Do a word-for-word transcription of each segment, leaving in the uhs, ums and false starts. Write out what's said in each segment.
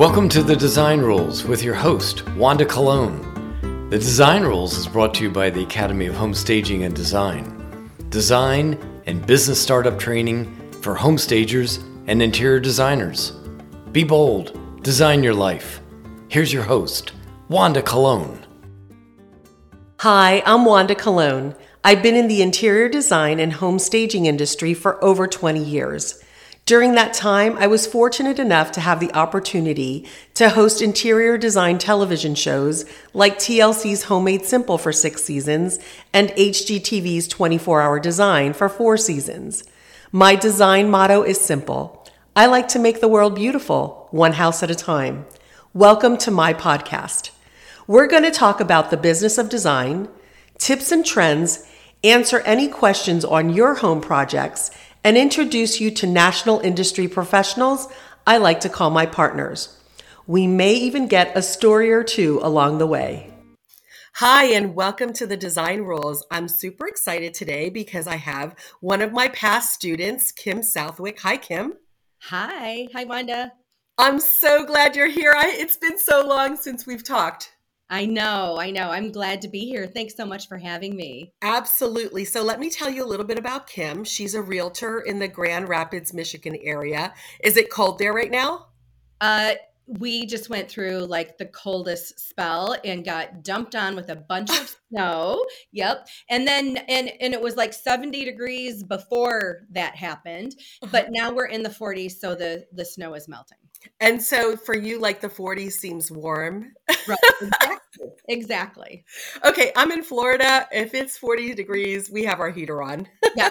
Welcome to The Design Rules with your host, Wanda Colon. The Design Rules is brought to you by the Academy of Home Staging and Design. Design and business startup training for home stagers and interior designers. Be bold, design your life. Here's your host, Wanda Colon. Hi, I'm Wanda Colon. I've been in the interior design and home staging industry for over twenty years. During that time, I was fortunate enough to have the opportunity to host interior design television shows like T L C's Homemade Simple for six seasons and H G T V's twenty-four hour Design for four seasons. My design motto is simple. I like to make the world beautiful, one house at a time. Welcome to my podcast. We're going to talk about the business of design, tips and trends, answer any questions on your home projects, and introduce you to national industry professionals I like to call my partners. We may even get a story or two along the way. Hi, and welcome to the Design Rules. I'm super excited today because I have one of my past students, Kim Southwick. Hi, Kim. Hi. Hi, Wanda. I'm so glad you're here. I, it's been so long since we've talked. I know, I know. I'm glad to be here. Thanks so much for having me. Absolutely. So let me tell you a little bit about Kim. She's a realtor in the Grand Rapids, Michigan area. Is it cold there right now? Uh, we just went through like the coldest spell and got dumped on with a bunch of snow. Yep. And then, and, and it was like seventy degrees before that happened, but now we're in the forties. So the, the snow is melting. And so for you, like the forties seems warm. Right. Exactly. Exactly. Okay. I'm in Florida. If it's forty degrees, we have our heater on. Yeah.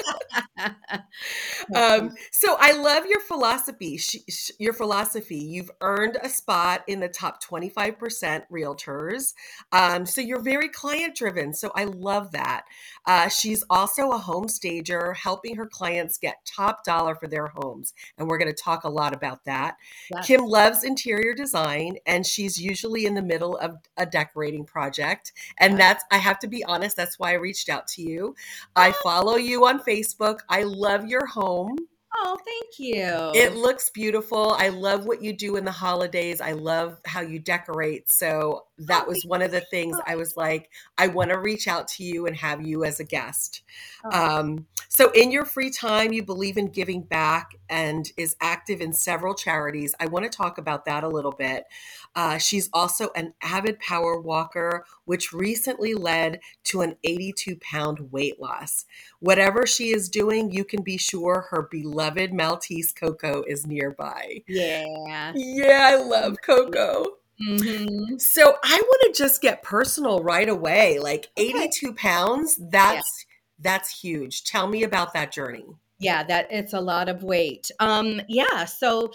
um, so I love your philosophy. She, sh- your philosophy. You've earned a spot in the top twenty-five percent realtors. Um, so you're very client driven. So I love that. Uh, she's also a home stager, helping her clients get top dollar for their homes. And we're going to talk a lot about that. Yes. Kim loves interior design, and she's usually in the middle of a decorating project. And that's, I have to be honest, that's why I reached out to you. I follow you on Facebook. I love your home. Oh, thank you. It looks beautiful. I love what you do in the holidays. I love how you decorate. So that was one of the things I was like, I want to reach out to you and have you as a guest. Um, so in your free time, you believe in giving back and is active in several charities. I want to talk about that a little bit. Uh, she's also an avid power walker, which recently led to an eighty-two pound weight loss. Whatever she is doing, you can be sure her beloved Maltese Coco is nearby. Yeah. Yeah, I love Coco. Mm-hmm. So I want to just get personal right away. Like eighty-two pounds, that's yeah. that's huge. Tell me about that journey. Yeah, that it's a lot of weight. Um, yeah, so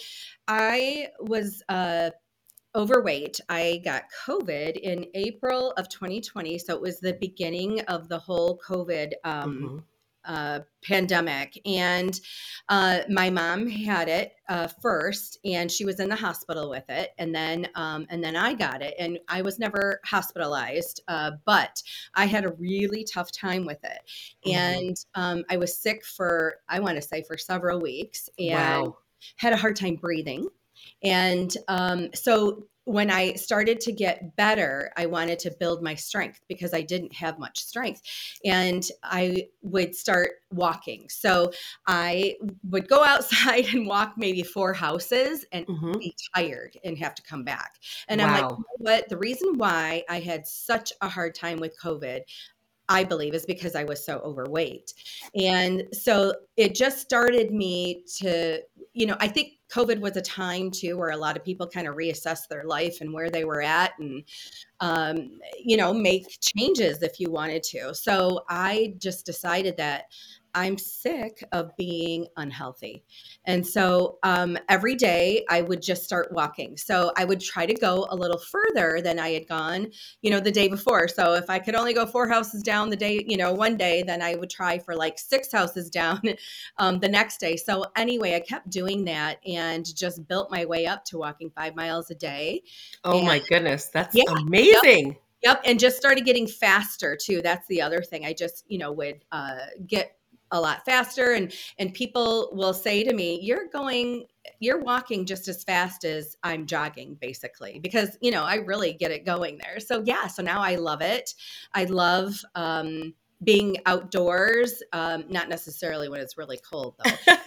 I was uh, overweight. I got COVID in April of twenty twenty. So it was the beginning of the whole COVID um, mm-hmm. uh, pandemic. And uh, my mom had it uh, first, and she was in the hospital with it. And then, um, and then I got it, and I was never hospitalized, uh, but I had a really tough time with it. Mm-hmm. And um, I was sick for, I want to say for several weeks, and wow. had a hard time breathing. And um, so when I started to get better, I wanted to build my strength because I didn't have much strength. And I would start walking. So I would go outside and walk maybe four houses and mm-hmm. be tired and have to come back. And wow. I'm like, you know what? The reason why I had such a hard time with COVID, I believe, is because I was so overweight. And so it just started me to, you know, I think COVID was a time too where a lot of people kind of reassessed their life and where they were at and, um, you know, make changes if you wanted to. So I just decided that I'm sick of being unhealthy. And so um, every day I would just start walking. So I would try to go a little further than I had gone, you know, the day before. So if I could only go four houses down the day, you know, one day, then I would try for like six houses down um, the next day. So anyway, I kept doing that and just built my way up to walking five miles a day. Oh and, my goodness. That's yeah, amazing. Yep. Yep. And just started getting faster too. That's the other thing. I just, you know, would uh, get a lot faster. And, and people will say to me, you're going, you're walking just as fast as I'm jogging, basically, because, you know, I really get it going there. So yeah, so now I love it. I love, um, being outdoors, um, not necessarily when it's really cold though.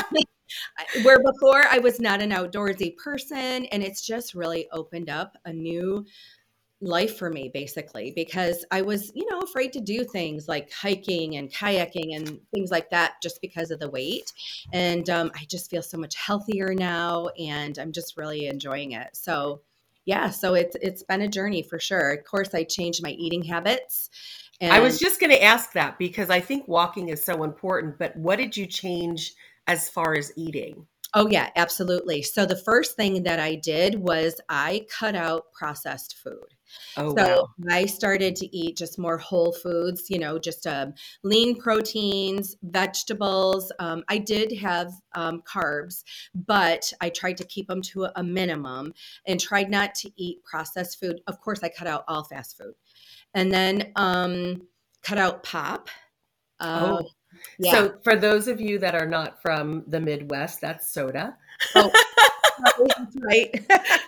Where before I was not an outdoorsy person, and it's just really opened up a new life for me, basically, because I was, you know, afraid to do things like hiking and kayaking and things like that just because of the weight. And um, I just feel so much healthier now, and I'm just really enjoying it. So yeah, so it's it's been a journey for sure. Of course, I changed my eating habits. And I was just going to ask that because I think walking is so important, but what did you change as far as eating? Oh, yeah, absolutely. So the first thing that I did was I cut out processed food. Oh, so wow. I started to eat just more whole foods, you know, just um, lean proteins, vegetables. Um, I did have um, carbs, but I tried to keep them to a minimum and tried not to eat processed food. Of course, I cut out all fast food. And then um, cut out pop. Uh, Oh, yeah. so for those of you that are not from the Midwest, that's soda. Oh, that's right.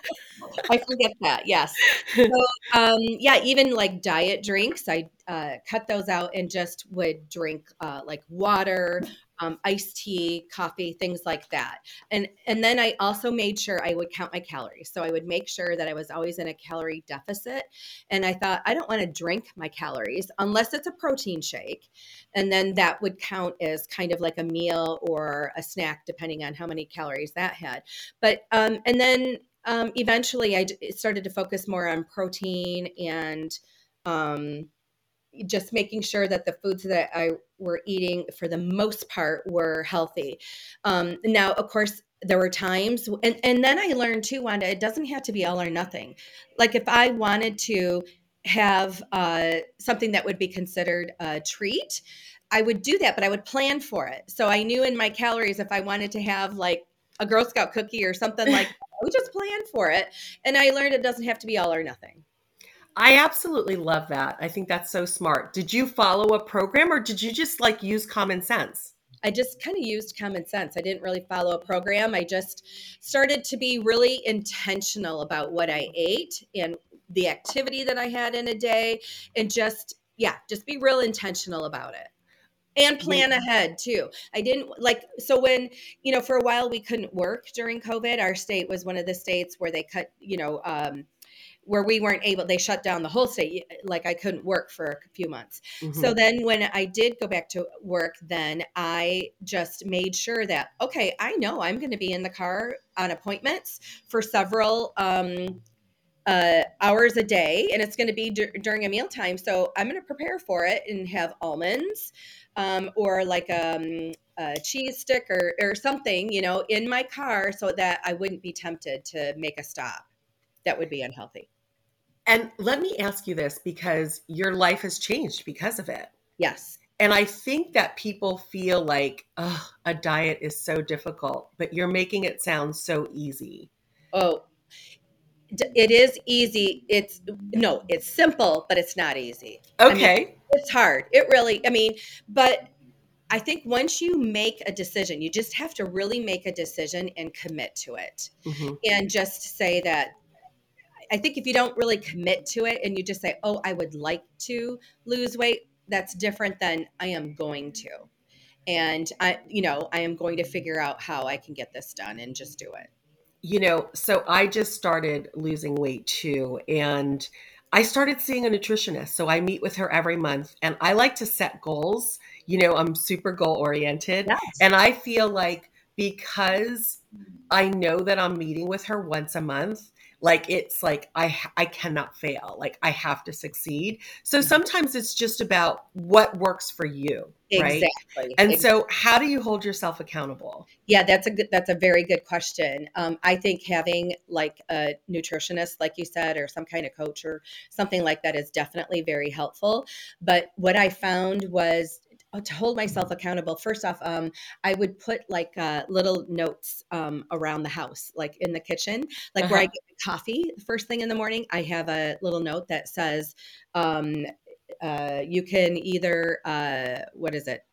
I forget that. Yes. So, um, yeah, even like diet drinks, I uh, cut those out and just would drink uh, like water, um, iced tea, coffee, things like that. And and then I also made sure I would count my calories. So I would make sure that I was always in a calorie deficit. And I thought I don't want to drink my calories unless it's a protein shake. And then that would count as kind of like a meal or a snack, depending on how many calories that had. But um, and then Um, eventually I d- started to focus more on protein and um, just making sure that the foods that I were eating for the most part were healthy. Um, now, of course, there were times, and, and then I learned too, Wanda, it doesn't have to be all or nothing. Like if I wanted to have uh, something that would be considered a treat, I would do that, but I would plan for it. So I knew in my calories, if I wanted to have like a Girl Scout cookie or something like that, I would just plan for it. And I learned it doesn't have to be all or nothing. I absolutely love that. I think that's so smart. Did you follow a program or did you just like use common sense? I just kind of used common sense. I didn't really follow a program. I just started to be really intentional about what I ate and the activity that I had in a day, and just, yeah, just be real intentional about it. And plan ahead too. I didn't like, so when, you know, for a while we couldn't work during COVID. Our state was one of the states where they cut, you know, um, where we weren't able, they shut down the whole state. Like I couldn't work for a few months. Mm-hmm. So then when I did go back to work, then I just made sure that, okay, I know I'm going to be in the car on appointments for several, um, uh, hours a day, and it's going to be d- during a mealtime. So I'm going to prepare for it and have almonds, um, or like um, a cheese stick or, or something, you know, in my car so that I wouldn't be tempted to make a stop. That would be unhealthy. And let me ask you this, because your life has changed because of it. Yes. And I think that people feel like, oh, a diet is so difficult, but you're making it sound so easy. Oh, it is easy. It's no, it's simple, but it's not easy. Okay. I mean, it's hard. It really, I mean, but I think once you make a decision, you just have to really make a decision and commit to it. Mm-hmm. And just say that, I think if you don't really commit to it and you just say, oh, I would like to lose weight, that's different than I am going to. And I, you know, I am going to figure out how I can get this done and just do it. You know, so I just started losing weight too. And I started seeing a nutritionist. So I meet with her every month and I like to set goals. You know, I'm super goal oriented. Yes. And I feel like because I know that I'm meeting with her once a month, like it's like I I cannot fail. Like I have to succeed. So sometimes it's just about what works for you, right? Exactly. And exactly. So how do you hold yourself accountable? Yeah, that's a good that's a very good question. Um, I think having like a nutritionist, like you said, or some kind of coach or something like that is definitely very helpful. But what I found was to hold myself accountable. First off, um, I would put like uh, little notes um, around the house, like in the kitchen, like uh-huh. where I get coffee first thing in the morning. I have a little note that says, um, uh, you can either, uh, what is it?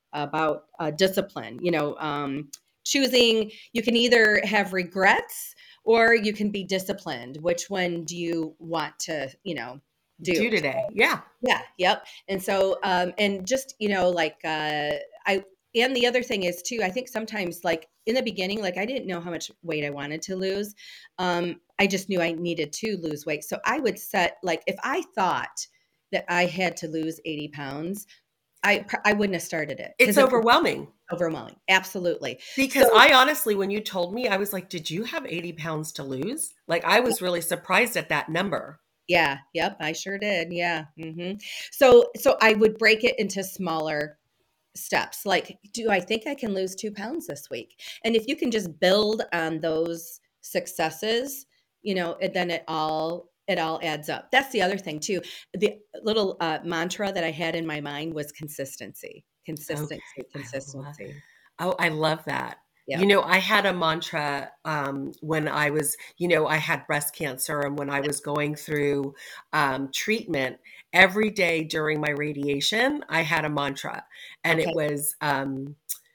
about uh, discipline, you know, um, choosing, you can either have regrets or you can be disciplined. Which one do you want to, you know, do? Do today. Yeah. Yeah. Yep. And so, um, and just, you know, like, uh, I, and the other thing is too, I think sometimes like in the beginning, like I didn't know how much weight I wanted to lose. Um, I just knew I needed to lose weight. So I would set, like, if I thought that I had to lose eighty pounds, I, I wouldn't have started it. It's overwhelming. Overwhelming. Absolutely. Because So, I honestly, when you told me, I was like, did you have eighty pounds to lose? Like, I was really surprised at that number. yeah. Yep. I sure did. Yeah. hmm So, so I would break it into smaller steps. Like, do I think I can lose two pounds this week? And if you can just build on those successes, you know, and then it all, it all adds up. That's the other thing too. The little uh, mantra that I had in my mind was consistency, consistency, Okay. consistency. Oh, I love that. Yeah. You know, I had a mantra um, when I was, you know, I had breast cancer, and when I was going through um, treatment every day during my radiation, I had a mantra, and Okay. it was, um,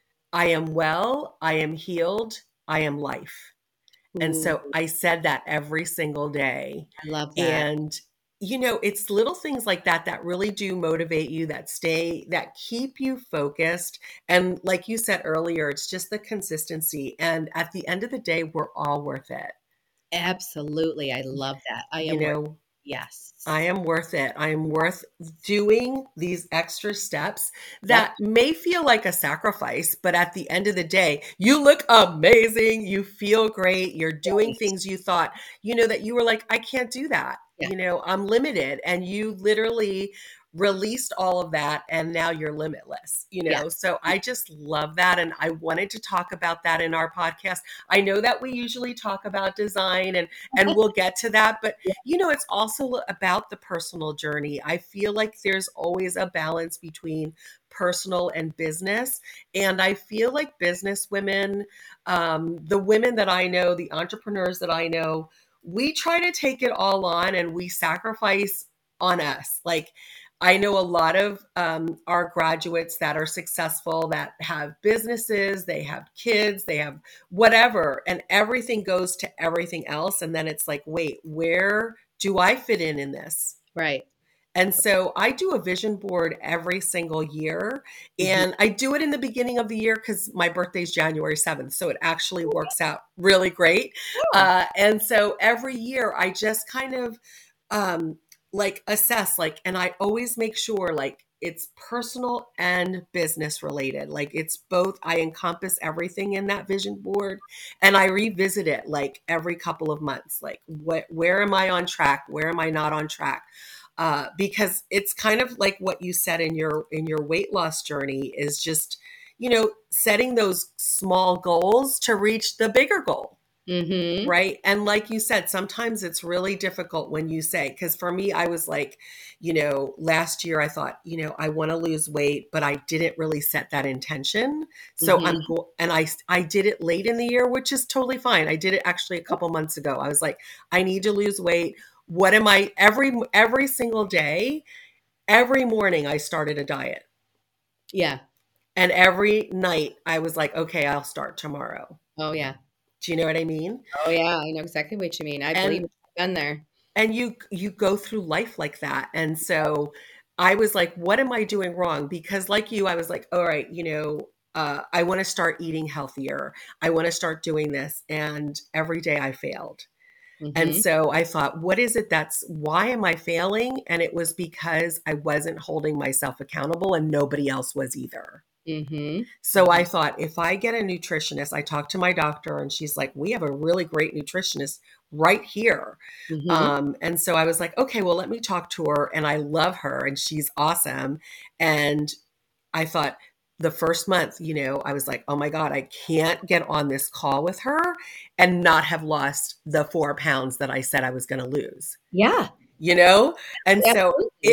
I am well, I am healed, I am life. And so Ooh, I said that every single day. I love that. And, you know, it's little things like that that really do motivate you, that stay, that keep you focused. And like you said earlier, it's just the consistency. And at the end of the day, we're all worth it. Absolutely. I love that. I am, You worth- know, yes. I am worth it. I am worth doing these extra steps that may feel like a sacrifice, but at the end of the day, you look amazing. You feel great. You're doing Right. things you thought, you know, that you were like, I can't do that. Yeah. You know, I'm limited. And you literally released all of that, and now you're limitless, you know? Yeah. So I just love that. And I wanted to talk about that in our podcast. I know that we usually talk about design, and, and we'll get to that, but you know, it's also about the personal journey. I feel like there's always a balance between personal and business. And I feel like business women, um, the women that I know, the entrepreneurs that I know, we try to take it all on, and we sacrifice on us. Like, I know a lot of um, our graduates that are successful, that have businesses, they have kids, they have whatever, and everything goes to everything else. And then it's like, wait, where do I fit in in this? Right. And so I do a vision board every single year, and I do it in the beginning of the year because my birthday is January seventh. So it actually works out really great. Uh, and so every year I just kind of, um, like assess, like, and I always make sure like it's personal and business related. Like it's both. I encompass everything in that vision board, and I revisit it like every couple of months. Like what, where am I on track? Where am I not on track? Uh, because it's kind of like what you said in your, in your weight loss journey is just, you know, setting those small goals to reach the bigger goal. Mm-hmm. Right. And like you said, sometimes it's really difficult when you say, because for me, I was like, you know, last year I thought, you know, I want to lose weight, but I didn't really set that intention. So Mhm. I'm go- and I I did it late in the year, which is totally fine. I did it actually a couple months ago. I was like, I need to lose weight. What am I every every single day, every morning I started a diet. Yeah. And every night I was like, okay, I'll start tomorrow. Oh, yeah. Do you know what I mean? Oh, yeah. I know exactly what you mean. I And- believe I've been there. And you you go through life like that. And so I was like, what am I doing wrong? Because like you, I was like, all right, you know, uh, I want to start eating healthier. I want to start doing this. And every day I failed. And Mhm. so I thought, what is it that's, why am I failing? And it was because I wasn't holding myself accountable, and nobody else was either. Mhm. So I thought, if I get a nutritionist, I talked to my doctor, and she's like, we have a really great nutritionist right here. Mhm. Um, and so I was like, okay, well, let me talk to her. And I love her, and she's awesome. And I thought the first month, you know, I was like, oh my God, I can't get on this call with her and not have lost the four pounds that I said I was going to lose, Yeah. you know? And so Absolutely. it, Yep.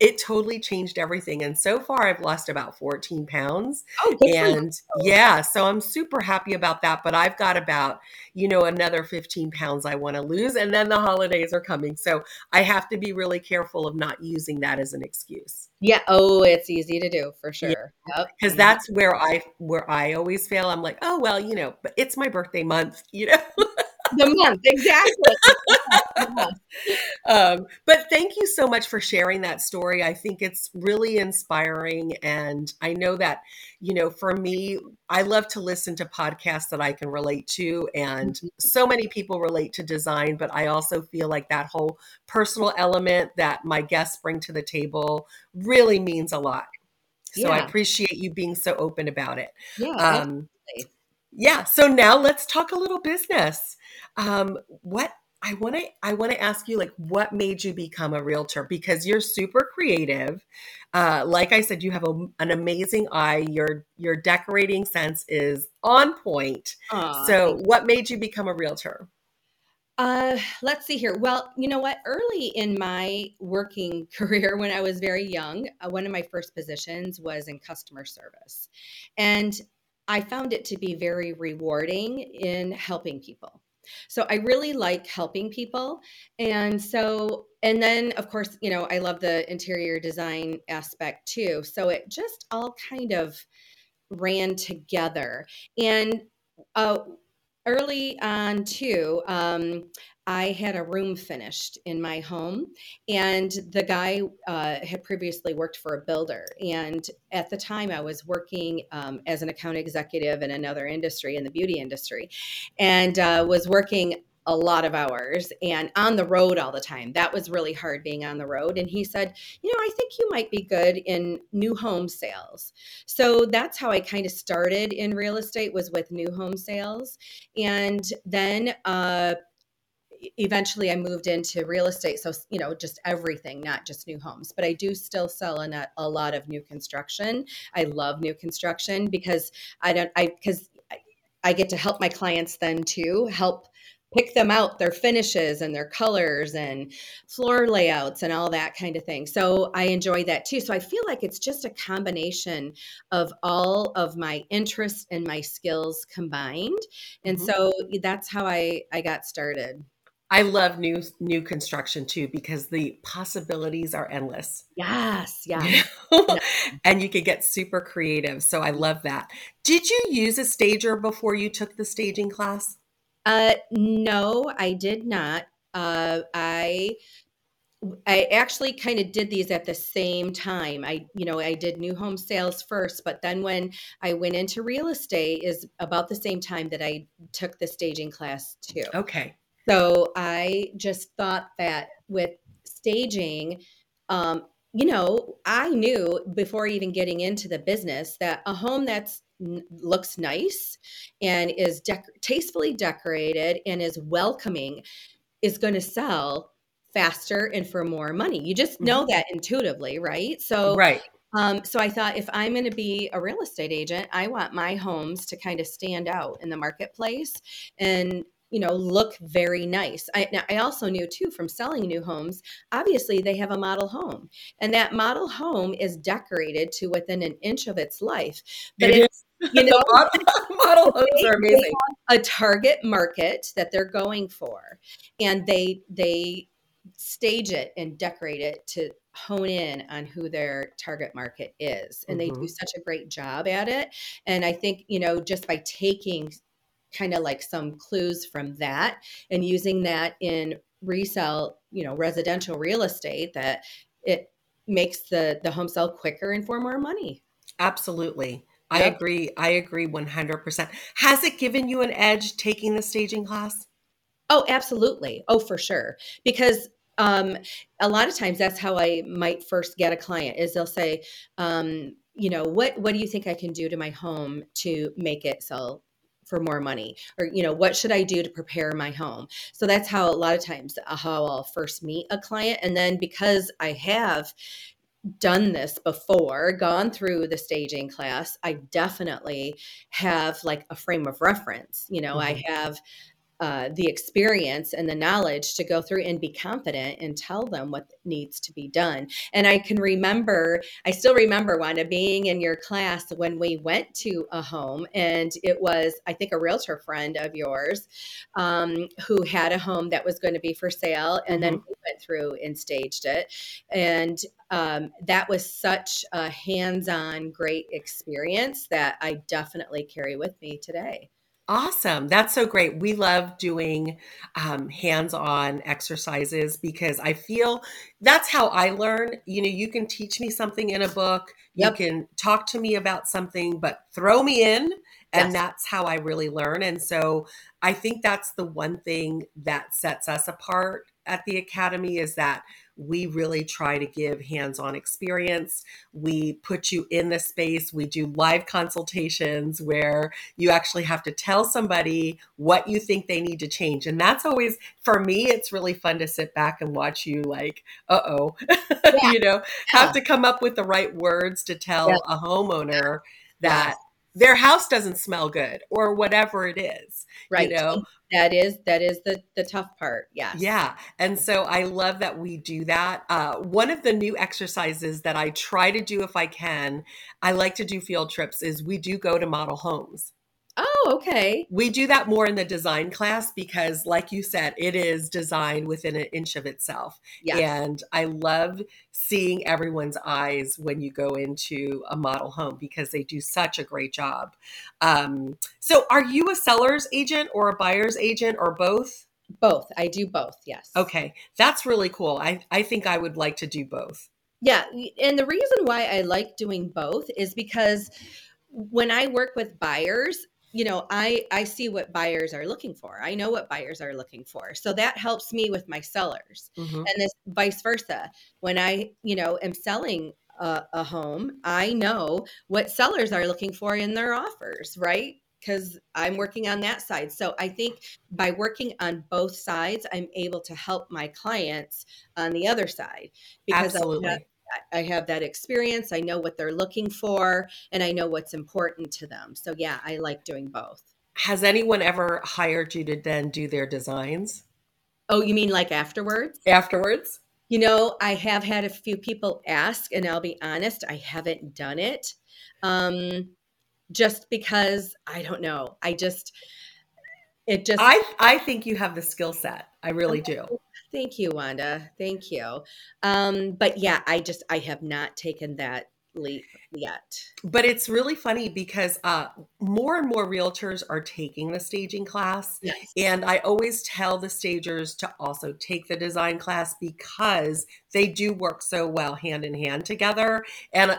it totally changed everything. And so far I've lost about fourteen pounds. Oh, good for you. And yeah, so I'm super happy about that. But I've got about, you know, another fifteen pounds I want to lose. And then the holidays are coming. So I have to be really careful of not using that as an excuse. Yeah. Oh, it's easy to do for sure. Yep. Because that's where I where I always fail. I'm like, oh well, you know, but it's my birthday month, you know. The month, exactly. Yeah. Um, but thank you so much for sharing that story. I think it's really inspiring. And I know that, you know, for me, I love to listen to podcasts that I can relate to. And so many people relate to design, but I also feel like that whole personal element that my guests bring to the table really means a lot. So I Yeah. appreciate you being so open about it. Yeah, Um, absolutely. yeah. So now let's talk a little business. Um, what I want to I want to ask you, like, what made you become a realtor? Because you're super creative. Uh, like I said, you have a, an amazing eye. Your your decorating sense is on point. Aw, So, thank you. what made you become a realtor? Uh, let's see here. Well, you know what? Early in my working career, when I was very young, uh, one of my first positions was in customer service. And I found it to be very rewarding in helping people. So I really like helping people. And so, and then of course, you know, I love the interior design aspect too. So it just all kind of ran together. And uh, early on too, um, I had a room finished in my home, and the guy uh, had previously worked for a builder. And at the time, I was working um, as an account executive in another industry, in the beauty industry, and uh, was working a lot of hours and on the road all the time. That was really hard, being on the road. And he said, you know, I think you might be good in new home sales. So that's how I kind of started in real estate, was with new home sales. And then uh, eventually I moved into real estate. So, you know, just everything, not just new homes, but I do still sell a, a lot of new construction. I love new construction because I don't, I, because I get to help my clients then too, help pick them out, their finishes and their colors and floor layouts and all that kind of thing. So I enjoy that too. So I feel like it's just a combination of all of my interests and my skills combined. And Mhm. so that's how I, I got started. I love new new construction too, because the possibilities are endless. Yes. You Yes. know? Yeah. And you can get super creative. So I love that. Did you use a stager before you took the staging class? Uh, no, I did not. Uh, I I actually kind of did these at the same time. I, you know, I did new home sales first, but then when I went into real estate is about the same time that I took the staging class too. Okay. So I just thought that with staging, um, you know, I knew before even getting into the business that a home that's n- looks nice and is dec- tastefully decorated and is welcoming is going to sell faster and for more money. You just know Mhm. that intuitively, right? So, Right. um, so I thought, if I'm going to be a real estate agent, I want my homes to kind of stand out in the marketplace and, you know, look very nice. I, now, I also knew too, from selling new homes, obviously they have a model home, and that model home is decorated to within an inch of its life. But It it, is. you know, The model, model homes they, are they amazing. have a target market that they're going for, and they they stage it and decorate it to hone in on who their target market is, and they do Mhm. such a great job at it. And I think, you know, just by taking kind of like some clues from that and using that in resell, you know, residential real estate, that it makes the the home sell quicker and for more money. Absolutely. I Yep. agree. I agree one hundred percent. Has it given you an edge taking the staging class? Oh, absolutely. Oh, for sure. Because um, a lot of times that's how I might first get a client, is they'll say, um, you know, what what do you think I can do to my home to make it sell for more money? Or, you know, what should I do to prepare my home? So that's how a lot of times uh, how I'll first meet a client. And then because I have done this before, gone through the staging class, I definitely have like a frame of reference. You know, I Mhm. have uh, the experience and the knowledge to go through and be confident and tell them what needs to be done. And I can remember, I still remember, Wanda, being in your class when we went to a home, and it was, I think, a realtor friend of yours um, who had a home that was going to be for sale. And then we went through and staged it. And um, that was such a hands-on, great experience that I definitely carry with me today. Awesome. That's so great. We love doing um, hands-on exercises because I feel that's how I learn. You know, you can teach me something in a book, Yep. you can talk to me about something, but throw me in, and Yes. that's how I really learn. And so I think that's the one thing that sets us apart at the Academy is that we really try to give hands-on experience. We put you in the space. We do live consultations where you actually have to tell somebody what you think they need to change. And that's always, for me, it's really fun to sit back and watch you like, uh-oh, Yeah. you know, have to come up with the right words to tell Yeah. a homeowner that Yes. their house doesn't smell good or whatever it is, Right. you know? That is, that is the, the tough part. Yes. Yeah. And so I love that we do that. Uh, one of the new exercises that I try to do if I can, I like to do field trips, is we do go to model homes. Oh, okay. We do that more in the design class because, like you said, it is designed within an inch of itself. Yes. And I love seeing everyone's eyes when you go into a model home because they do such a great job. Um, so are you a seller's agent or a buyer's agent or both? Both. I do both. Yes. Okay. That's really cool. I, I think I would like to do both. Yeah. And the reason why I like doing both is because when I work with buyers, you know, I, I see what buyers are looking for. I know what buyers are looking for. So that helps me with my sellers. Mhm. And this vice versa. When I, you know, am selling a, a home, I know what sellers are looking for in their offers, right? Because I'm working on that side. So I think by working on both sides, I'm able to help my clients on the other side because I have, Absolutely. I have that experience. I know what they're looking for and I know what's important to them. So yeah, I like doing both. Has anyone ever hired you to then do their designs Oh, you mean like afterwards? afterwards? You know, I have had a few people ask, and I'll be honest, I haven't done it. Um, just because I don't know. I just, it just, I I think you have the skill set. I really do. thank you, Wanda. Thank you. Um, but yeah, I just, I have not taken that leap yet. But it's really funny because uh, more and more realtors are taking the staging class. Yes. And I always tell the stagers to also take the design class because they do work so well hand in hand together. And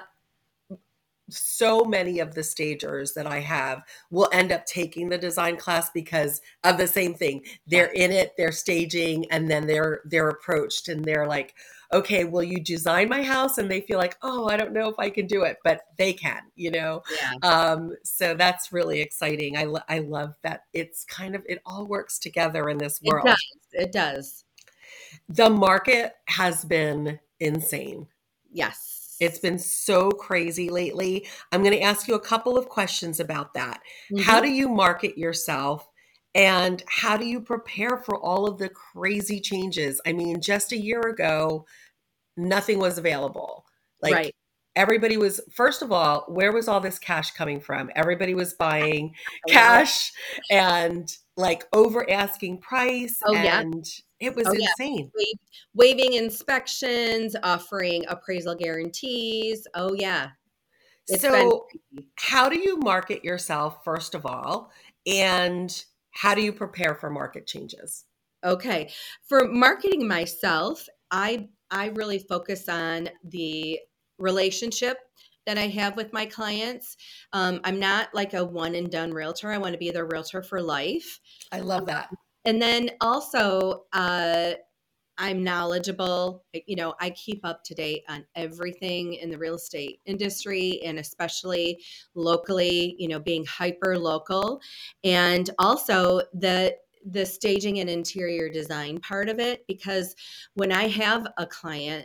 so many of the stagers that I have will end up taking the design class because of the same thing. They're in it, they're staging, and then they're they're approached and they're like, okay, will you design my house? And they feel like, oh, I don't know if I can do it, but they can, you know? Yeah. Um, so that's really exciting. I, lo- I love that it's kind of, it all works together in this It world. does. It does. The market has been insane. Yes. It's been so crazy lately. I'm going to ask you a couple of questions about that. Mhm. How do you market yourself? And how do you prepare for all of the crazy changes? I mean, just a year ago, nothing was available. Like Right. everybody was, first of all, where was all this cash coming from? Everybody was buying I know. cash and like over asking price. Oh, yeah. And it was Oh, yeah. insane. Wa- Waiving inspections, offering appraisal guarantees. Oh yeah. It's been So crazy. how do you market yourself, first of all? And how do you prepare for market changes? Okay. For marketing myself, I I really focus on the relationship that I have with my clients. Um, I'm not like a one and done realtor. I want to be their realtor for life. I love that. And then also, uh, I'm knowledgeable. You know, I keep up to date on everything in the real estate industry and especially locally, you know, being hyper local. And also the the staging and interior design part of it, because when I have a client,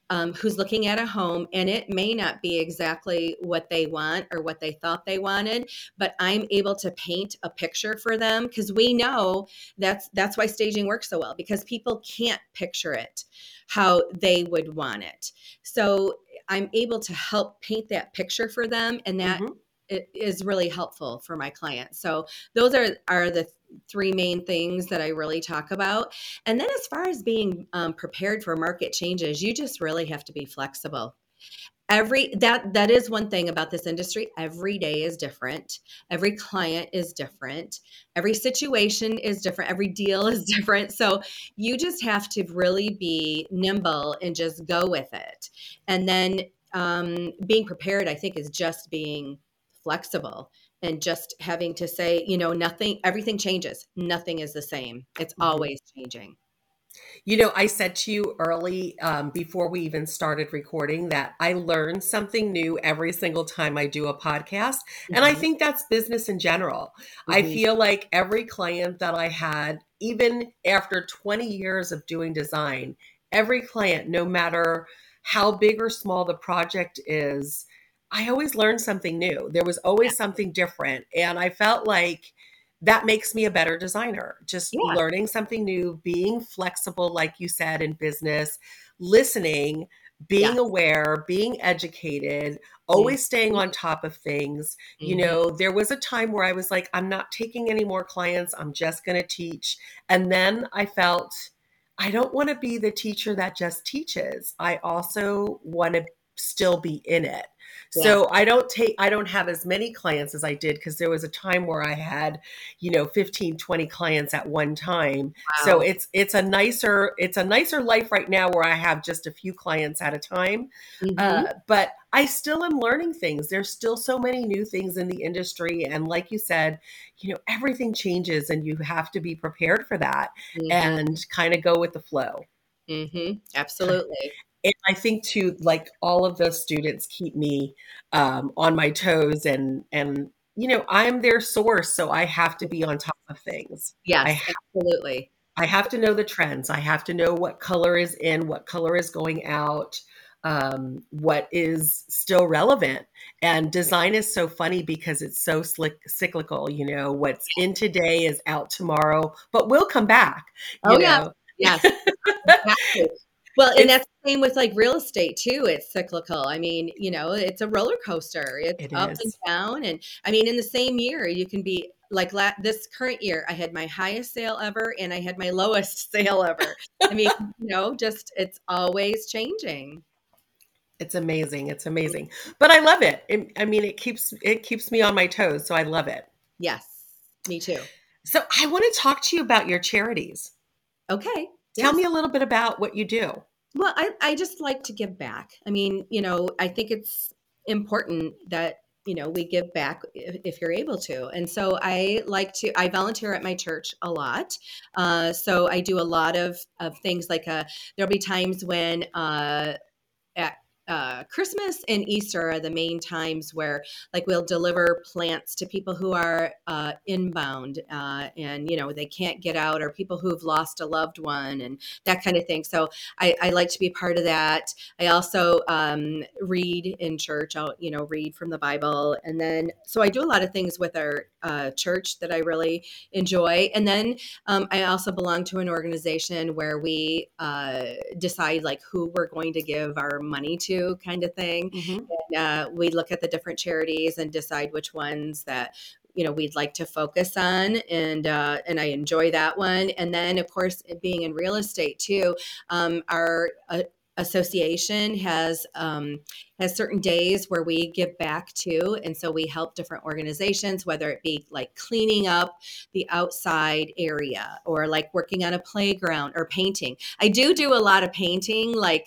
um, who's looking at a home, and it may not be exactly what they want or what they thought they wanted, but I'm able to paint a picture for them, because we know that's that's why staging works so well, because people can't picture it how they would want it. So I'm able to help paint that picture for them, and that Mm-hmm. it is really helpful for my clients. So those are are the three main things that I really talk about. And then as far as being um, prepared for market changes, you just really have to be flexible. Every that that is one thing about this industry. Every day is different. Every client is different. Every situation is different. Every deal is different. So you just have to really be nimble and just go with it. And then um, being prepared, I think, is just being flexible and just having to say, you know, nothing, everything changes. Nothing is the same. It's Mm-hmm. always changing. You know, I said to you early, um, before we even started recording, that I learn something new every single time I do a podcast. Mm-hmm. And I think that's business in general. Mm-hmm. I feel like every client that I had, even after twenty years of doing design, every client, no matter how big or small the project is, I always learned something new. There was always something different. And I felt like that makes me a better designer. Just yeah. learning something new, being flexible, like you said, in business, listening, being yeah. aware, being educated, always mm-hmm. staying on top of things. Mm-hmm. You know, there was a time where I was like, I'm not taking any more clients. I'm just going to teach. And then I felt, I don't want to be the teacher that just teaches. I also want to still be in it. Yeah. So I don't take, I don't have as many clients as I did, because there was a time where I had, you know, fifteen, twenty clients at one time. Wow. So it's, it's a nicer, it's a nicer life right now where I have just a few clients at a time. Mm-hmm. Uh, but I still am learning things. There's still so many new things in the industry. And like you said, you know, everything changes and you have to be prepared for that mm-hmm. and kind of go with the flow. Mm-hmm. Absolutely. And I think too, like all of the students keep me um, on my toes, and, and, you know, I'm their source. So I have to be on top of things. Yes, I have, absolutely. I have to know the trends. I have to know what color is in, what color is going out, um, what is still relevant. And design is so funny because it's so slick, cyclical. You know, what's in today is out tomorrow, but we'll come back. You oh, know? yeah. Yes. Exactly. Well, and that's the same with like real estate too. It's cyclical. I mean, you know, it's a roller coaster. It's it up is. and down. And I mean, in the same year, you can be like la- this current year, I had my highest sale ever and I had my lowest sale ever. I mean, you know, just it's always changing. It's amazing. It's amazing. But I love it. it. I mean, it keeps it keeps me on my toes. So I love it. Yes, me too. So I want to talk to you about your charities. Okay. Tell yes. me a little bit about what you do. Well, I, I just like to give back. I mean, you know, I think it's important that, you know, we give back if, if you're able to. And so I like to, I volunteer at my church a lot. Uh, so I do a lot of, of things like uh, there'll be times when uh, at Uh, Christmas and Easter are the main times where like we'll deliver plants to people who are uh, inbound uh, and, you know, they can't get out, or people who've lost a loved one and that kind of thing. So I, I like to be part of that. I also um, read in church. I'll, you know, read from the Bible. And then, so I do a lot of things with our uh, church that I really enjoy. And then um, I also belong to an organization where we uh, decide like who we're going to give our money to, kind of thing. Mm-hmm. And, uh, we look at the different charities and decide which ones that, you know, we'd like to focus on. And, uh, and I enjoy that one. And then of course, being in real estate too, um, our, uh, association has um, has certain days where we give back to, and so we help different organizations, whether it be like cleaning up the outside area or like working on a playground or painting. I do do a lot of painting. Like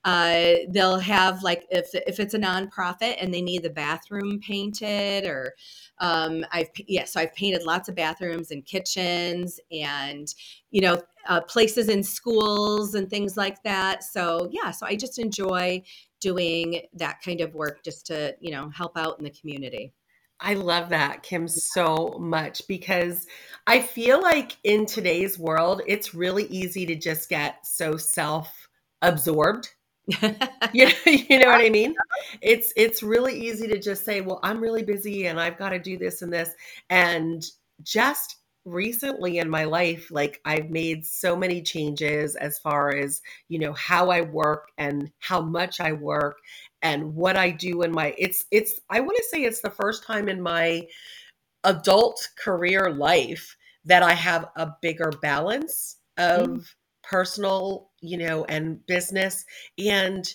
uh, they'll have like if if it's a nonprofit and they need the bathroom painted, or um, I've yes, yeah, so I've painted lots of bathrooms and kitchens and you know. Uh, places in schools and things like that. So yeah, so I just enjoy doing that kind of work just to, you know, help out in the community. I love that, Kim, so much, because I feel like in today's world, it's really easy to just get so self-absorbed You know, you know what I mean? It's it's really easy to just say, well, I'm really busy and I've got to do this and this. And just recently in my life, like I've made so many changes as far as, you know, how I work and how much I work and what I do in my it's it's I want to say it's the first time in my adult career life that I have a bigger balance of Mm, personal, you know, and business, and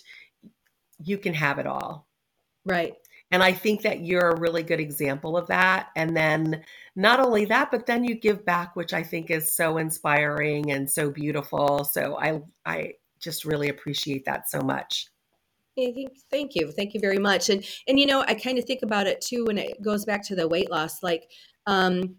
you can have it all. right. And I think that you're a really good example of that. And then not only that, but then you give back, which I think is so inspiring and so beautiful. So I I just really appreciate that so much. Thank you. Thank you. Thank you very much. And and you know, I kind of think about it too when it goes back to the weight loss. Like, um,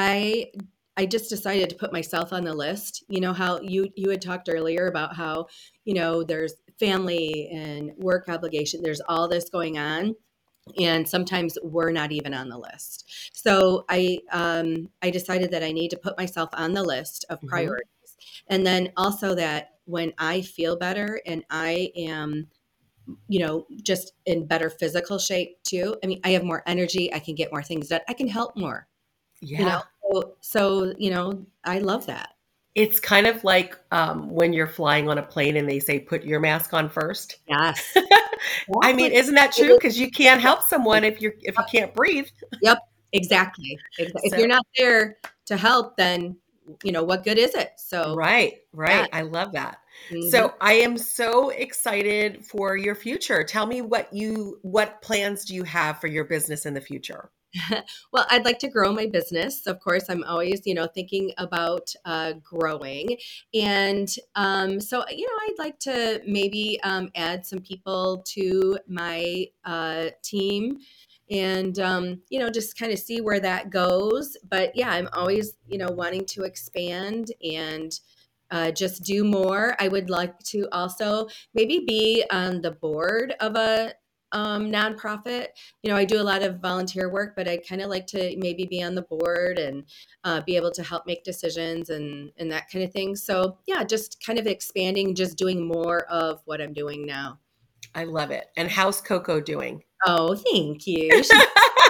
I I just decided to put myself on the list. You know how you you had talked earlier about how, you know, there's family and work obligation. There's all this going on. And sometimes we're not even on the list. So I um, I decided that I need to put myself on the list of Mhm. priorities. And then also that when I feel better and I am, you know, just in better physical shape too. I mean, I have more energy. I can get more things done. I can help more, you know. Yeah. So, so you know, I love that. It's kind of like um, when you're flying on a plane and they say, put your mask on first. Yes, I mean, exactly. isn't that It true? is- Because you can't help someone if you're if you can't breathe. Yep, exactly. Ex- If So you're not there to help, then you know what good is it? So right, yeah. right. I love that. Mhm. So I am so excited for your future. Tell me what you what plans do you have for your business in the future? Well, I'd like to grow my business. Of course, I'm always, you know, thinking about uh, growing. And um, so, you know, I'd like to maybe um, add some people to my uh, team and, um, you know, just kind of see where that goes. But yeah, I'm always, you know, wanting to expand and uh, just do more. I would like to also maybe be on the board of a um, nonprofit. You know, I do a lot of volunteer work, but I kind of like to maybe be on the board and uh, be able to help make decisions and and that kind of thing. So yeah, just kind of expanding, just doing more of what I'm doing now. I love it. And how's Coco doing? Oh, thank you. She's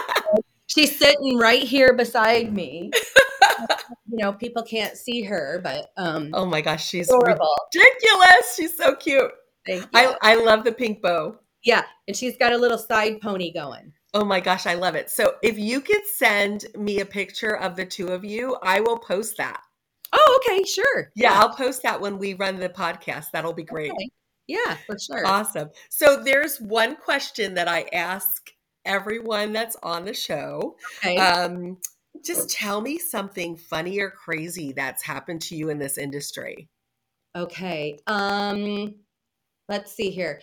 she's sitting right here beside me. You know, people can't see her, but um, Oh my gosh, she's adorable. ridiculous. She's so cute. Thank you. I I love the pink bow. Yeah, and she's got a little side pony going. Oh my gosh, I love it. So if you could send me a picture of the two of you, I will post that. Oh, okay, sure. Yeah, Yeah. I'll post that when we run the podcast. That'll be great. Okay. Yeah, for sure. Awesome. So there's one question that I ask everyone that's on the show. Okay. Um, just tell me something funny or crazy that's happened to you in this industry. Okay. Um, let's see here.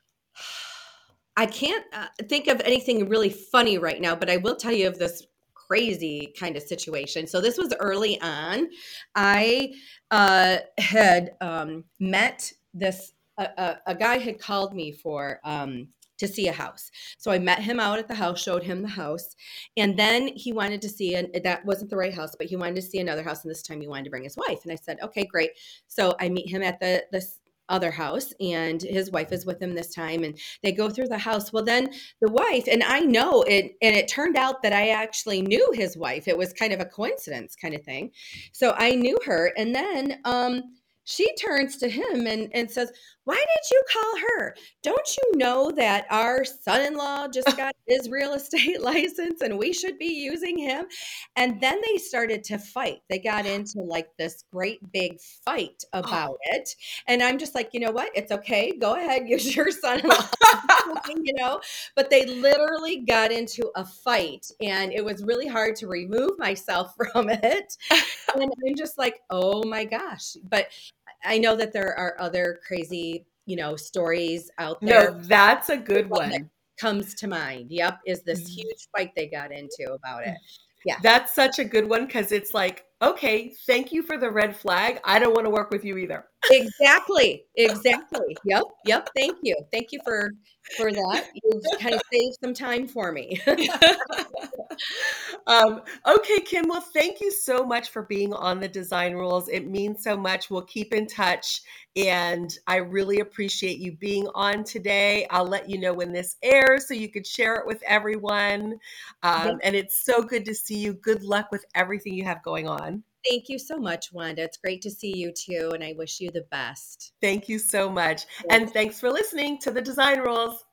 I can't uh, think of anything really funny right now, but I will tell you of this crazy kind of situation. So this was early on. I uh, had um, met this a, a, a guy had called me for um, to see a house. So I met him out at the house, showed him the house, and then he wanted to see an, that wasn't the right house, but he wanted to see another house, and this time he wanted to bring his wife. And I said, okay, great. So I meet him at the the other house, and his wife is with him this time, and they go through the house. Well, then the wife, and I know it, and it turned out that I actually knew his wife. It was kind of a coincidence kind of thing. So I knew her, and then um she turns to him and, and says, why did you call her? Don't you know that our son-in-law just got his real estate license and we should be using him? And then they started to fight. They got into like this great big fight about it. And I'm just like, you know what? It's okay. Go ahead, use your son-in-law. You know, but they literally got into a fight and it was really hard to remove myself from it. And I'm just like, oh my gosh. But I know that there are other crazy, you know, stories out No, there. that's a The good one that one. comes to mind, yep, is this huge fight they got into about it. Yeah, That's such a good one because it's like, okay, thank you for the red flag. I don't want to work with you either. exactly, exactly. Yep, yep. Thank you, thank you for for that. You've kind of saved some time for me. um, okay, Kim. Well, thank you so much for being on the Design Rules. It means so much. We'll keep in touch. And I really appreciate you being on today. I'll let you know when this airs so you could share it with everyone. Um, and it's so good to see you. Good luck with everything you have going on. Thank you so much, Wanda. It's great to see you too. And I wish you the best. Thank you so much. And thanks for listening to the Design Rules.